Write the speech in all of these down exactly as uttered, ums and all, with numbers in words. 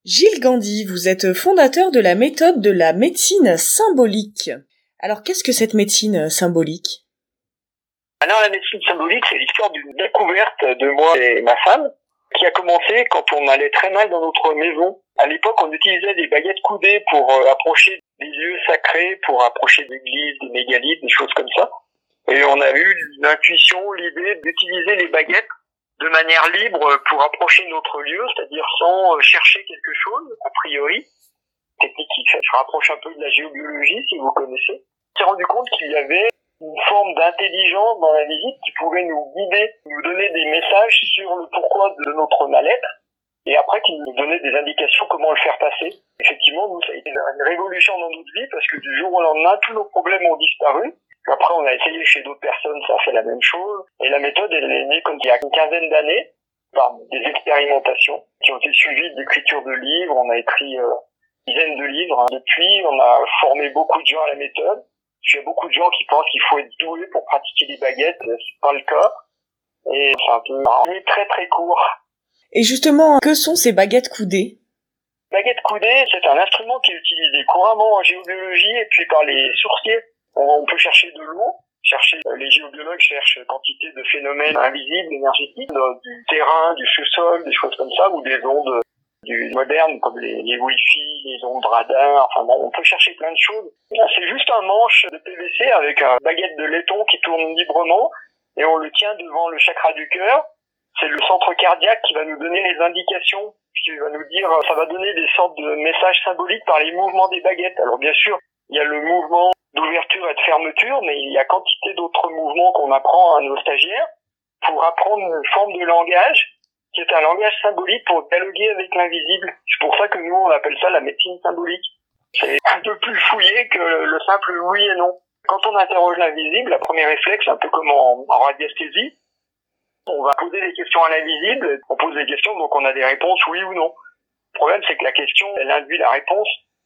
Gilles Gandy, vous êtes fondateur de la méthode de la médecine symbolique. Alors, qu'est-ce que cette médecine symbolique ? Alors, la médecine symbolique, c'est l'histoire d'une découverte de moi et ma femme qui a commencé quand on allait très mal dans notre maison. À l'époque, on utilisait des baguettes coudées pour euh, approcher des lieux sacrés, pour approcher d'églises, des mégalithes, des choses comme ça. Et on a eu l'intuition, l'idée d'utiliser les baguettes de manière libre pour approcher notre lieu, c'est-à-dire sans chercher quelque chose, a priori. Technique qui se rapproche un peu de la géobiologie, si vous connaissez. On s'est rendu compte qu'il y avait une forme d'intelligence dans la visite qui pouvait nous guider, nous donner des messages sur le pourquoi de notre mal-être, et après qui nous donnait des indications comment le faire passer. Effectivement, nous, ça a été une révolution dans notre vie, parce que du jour au lendemain, tous nos problèmes ont disparu. Après, on a essayé chez d'autres personnes, ça a fait la même chose. Et la méthode, elle est née comme il y a une quinzaine d'années, par des expérimentations qui ont été suivies d'écriture de livres. On a écrit euh, une dizaine de livres. Depuis, on a formé beaucoup de gens à la méthode. Il y a beaucoup de gens qui pensent qu'il faut être doué pour pratiquer les baguettes. C'est pas le cas. Et c'est un peu un très très court. Et justement, que sont ces baguettes coudées ? Baguette coudée, c'est un instrument qui est utilisé couramment en géobiologie et puis par les sourciers. On peut chercher de l'eau, chercher, les géobiologues cherchent quantité de phénomènes invisibles, énergétiques, du terrain, du sous-sol, des choses comme ça, ou des ondes du moderne, comme les, les Wi-Fi, les ondes radar, enfin bon, on peut chercher plein de choses. C'est juste un manche de P V C avec une baguette de laiton qui tourne librement, et on le tient devant le chakra du cœur. C'est le centre cardiaque qui va nous donner les indications, qui va nous dire, ça va donner des sortes de messages symboliques par les mouvements des baguettes. Alors bien sûr, il y a le mouvement d'ouverture et de fermeture, mais il y a quantité d'autres mouvements qu'on apprend à nos stagiaires pour apprendre une forme de langage qui est un langage symbolique pour dialoguer avec l'invisible. C'est pour ça que nous, on appelle ça la médecine symbolique. C'est un peu plus fouillé que le simple oui et non. Quand on interroge l'invisible, le premier réflexe, un peu comme en, en radiesthésie, on va poser des questions à l'invisible, on pose des questions, donc on a des réponses oui ou non. Le problème, c'est que la question, elle induit la réponse.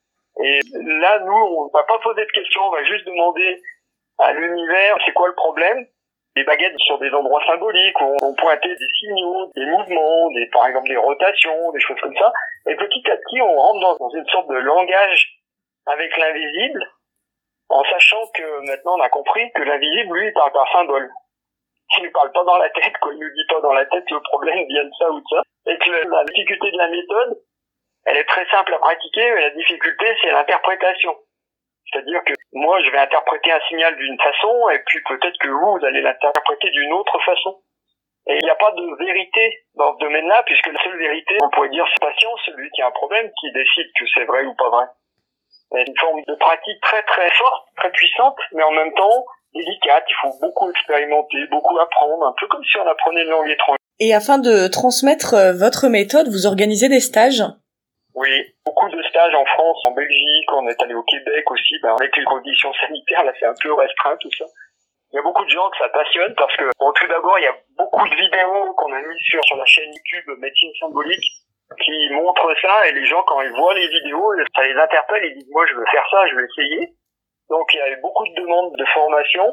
Et là, nous, on va pas poser de questions, on va juste demander à l'univers c'est quoi le problème. Les baguettes sur des endroits symboliques où on pointait des signaux, des mouvements, des, par exemple des rotations, des choses comme ça. Et petit à petit, on rentre dans, dans une sorte de langage avec l'invisible, en sachant que maintenant on a compris que l'invisible, lui, il parle par symbole. Il ne parle pas dans la tête, quoi. Il ne dit pas dans la tête que le problème vient de ça ou de ça. Et que la difficulté de la méthode, elle est très simple à pratiquer, mais la difficulté, c'est l'interprétation. C'est-à-dire que moi, je vais interpréter un signal d'une façon, et puis peut-être que vous, vous allez l'interpréter d'une autre façon. Et il n'y a pas de vérité dans ce domaine-là, puisque la seule vérité, on pourrait dire, c'est le patient, celui qui a un problème, qui décide que c'est vrai ou pas vrai. C'est une forme de pratique très très forte, très puissante, mais en même temps délicate. Il faut beaucoup expérimenter, beaucoup apprendre, un peu comme si on apprenait une langue étrangère. Et afin de transmettre votre méthode, vous organisez des stages ? Oui, beaucoup de stages en France, en Belgique, on est allé au Québec aussi, ben avec les conditions sanitaires, là c'est un peu restreint tout ça. Il y a beaucoup de gens que ça passionne parce que, bon, tout d'abord, il y a beaucoup de vidéos qu'on a mises sur, sur la chaîne YouTube Médecine Symbolique qui montrent ça, et les gens, quand ils voient les vidéos, ça les interpelle, ils disent, moi je veux faire ça, je vais essayer. Donc il y a eu beaucoup de demandes de formation,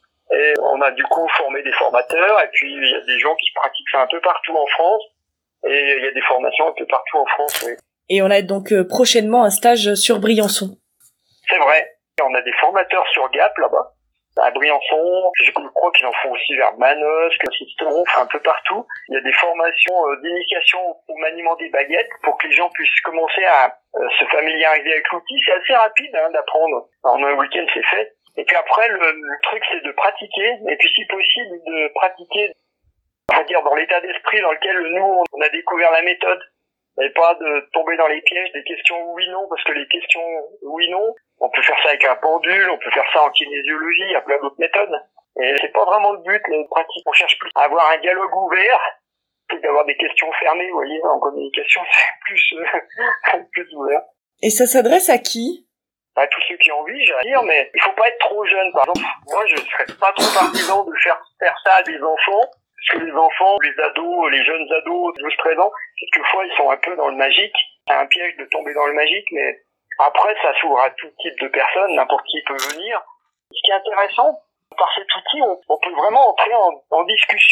et on a du coup formé des formateurs, et puis il y a des gens qui pratiquent ça un peu partout en France, et il y a des formations un peu partout en France, oui. Et on a donc euh, prochainement un stage sur Briançon. C'est vrai. On a des formateurs sur Gap, là-bas, à Briançon. Je crois qu'ils en font aussi vers Manosque, Sisteron, enfin un peu partout. Il y a des formations euh, d'initiation au maniement des baguettes pour que les gens puissent commencer à euh, se familiariser avec l'outil. C'est assez rapide hein, d'apprendre. En un week-end, c'est fait. Et puis après, le, le truc, c'est de pratiquer. Et puis si possible, de pratiquer, on va dire, dans l'état d'esprit dans lequel nous, on a découvert la méthode. Et pas de tomber dans les pièges des questions oui-non, parce que les questions oui-non, on peut faire ça avec un pendule, on peut faire ça en kinésiologie, il y a plein d'autres méthodes. Et c'est pas vraiment le but, les pratiques. On cherche plus à avoir un dialogue ouvert, plutôt d'avoir des questions fermées, vous voyez, en communication, c'est plus, euh, plus ouvert. Et ça s'adresse à qui ? À tous ceux qui ont envie, j'allais dire, mais il faut pas être trop jeune. Par exemple, moi, je serais pas trop partisan de faire, faire ça à des enfants, parce que les enfants, les ados, les jeunes ados, douze treize ans, quelquefois, ils sont un peu dans le magique. C'est un piège de tomber dans le magique, mais après, ça s'ouvre à tout type de personnes, n'importe qui peut venir. Ce qui est intéressant, par cet outil, on, on peut vraiment entrer en, en discussion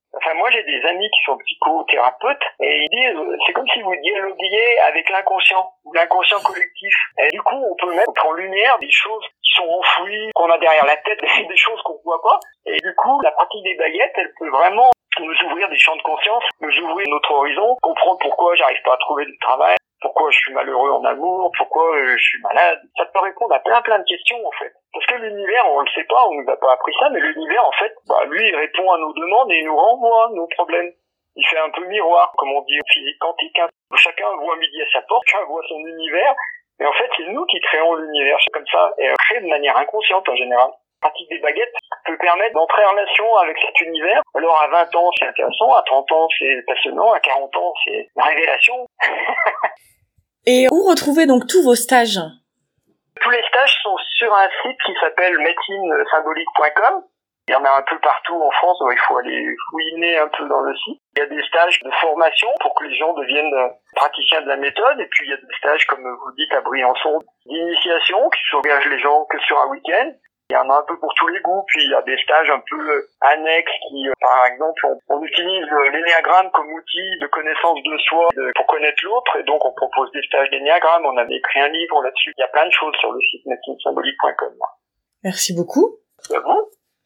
Enfin, moi, j'ai des amis qui sont psychothérapeutes et ils disent, c'est comme si vous dialoguiez avec l'inconscient, ou l'inconscient collectif. Et du coup, on peut mettre en lumière des choses qui sont enfouies, qu'on a derrière la tête, des choses qu'on voit pas. Et du coup, la pratique des baguettes, elle peut vraiment nous ouvrir des champs de conscience, nous ouvrir notre horizon, comprendre pourquoi j'arrive pas à trouver du travail, pourquoi je suis malheureux en amour, pourquoi euh, je suis malade. Ça peut répondre à plein plein de questions en fait. Parce que l'univers, on le sait pas, on nous a pas appris ça, mais l'univers en fait, bah lui il répond à nos demandes et il nous renvoie nos problèmes. Il fait un peu miroir, comme on dit en physique quantique. Hein. Chacun voit midi à sa porte, chacun voit son univers, mais en fait c'est nous qui créons l'univers, c'est comme ça, et on crée de manière inconsciente en général. La pratique des baguettes peut permettre d'entrer en relation avec cet univers. Alors à vingt ans c'est intéressant, à trente ans c'est passionnant, à quarante ans c'est une révélation. Et où retrouver donc tous vos stages? Tous les stages sont sur un site qui s'appelle médecine symbolique point com. Il y en a un peu partout en France, donc il faut aller fouiner un peu dans le site. Il y a des stages de formation pour que les gens deviennent praticiens de la méthode, et puis il y a des stages, comme vous dites, à Briançon, d'initiation, qui s'engagent les gens que sur un week-end. Il y en a un peu pour tous les goûts, puis il y a des stages un peu annexes qui, par exemple, on, on utilise l'énéagramme comme outil de connaissance de soi de, pour connaître l'autre, et donc on propose des stages d'énéagramme, on avait écrit un livre là-dessus. Il y a plein de choses sur le site médecine symbolique point com. Merci beaucoup. À vous.